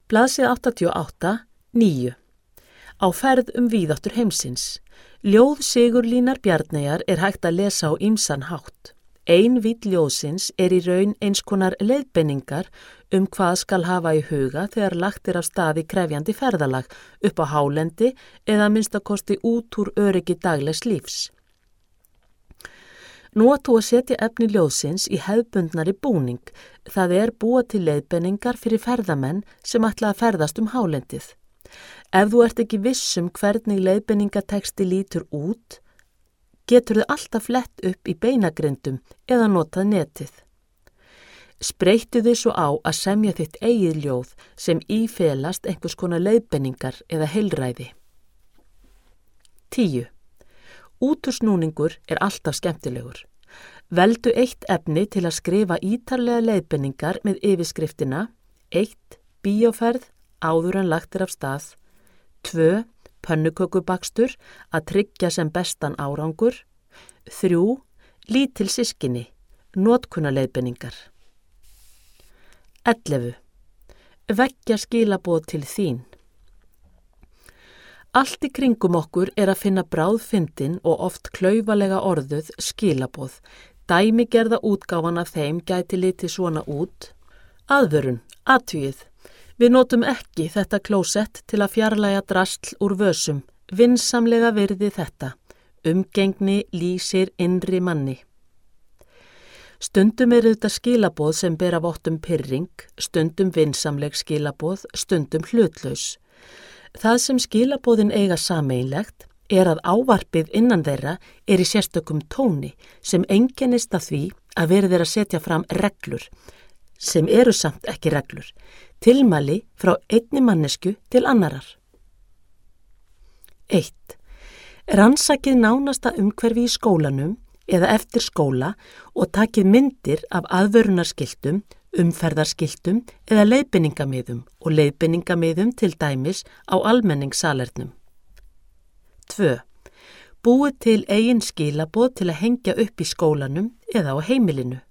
Blaðsíða 88, 9. Á ferð víðáttur heimsins. Ljóð Sigurlínar Bjarneyjar hægt að lesa á ýmsan hátt. Ein vídd ljóðsins í raun eins konar leiðbeiningar hvað skal hafa í huga þegar lagt af stað í krefjandi ferðalag upp á hálendi eða minnstakosti út úr öryggi daglegs lífs. Nú átt þú að setja efni ljóðsins í hefðbundnari búning, það búa til leiðbeiningar fyrir ferðamenn sem ætla að ferðast hálendið. Ef þú ert ekki viss hvernig leiðbeiningateksti lítur út, getur þið alltaf flett upp í beinagrindum eða notað netið. Spreyttu þið svo á að semja þitt eigið ljóð sem ífelast einhvers konar leiðbeiningar eða heilræði. 10. Útúrsnúningur alltaf skemmtilegur. Veldu eitt efni til að skrifa ítarlega leiðbeiningar með yfirskriftina 1. Bíóferð áður en lagt af stað. 2. Pönnukökubakstur að tryggja sem bestan árangur. 3. Lítil systkini, notkunarleiðbeiningar. 11. Veggja skilaboð til þín. Allt í kringum okkur að finna bráðfyndin og oft klaufalega orðuð skilaboð. Dæmigerða útgáfan af þeim gæti litið svona út. Aðvörun, athugið. Við notum ekki þetta klósett til að fjarlægja drasl úr vösum. Vinsamlega virði þetta. Umgengni lýsir innri manni. Stundum þetta skilaboð sem bera vott pirring, stundum vinsamleg skilaboð, stundum hlutlaus. Það sem skilaboðin eiga sameiginlegt að ávarpið innan þeirra í sérstökum tóni sem einkennist af því að verið að setja fram reglur, sem eru samt ekki reglur, tilmæli frá einni mannesku til annarar. 1. Rannsakið nánasta umhverfi í skólanum eða eftir skóla og takið myndir af aðvörunarskiltum, umferðarskiltum eða leiðbeiningamiðum og leiðbeiningamiðum til dæmis á almenningssalernum. 2. Búið til eigin skilaboð til að hengja upp í skólanum eða á heimilinu.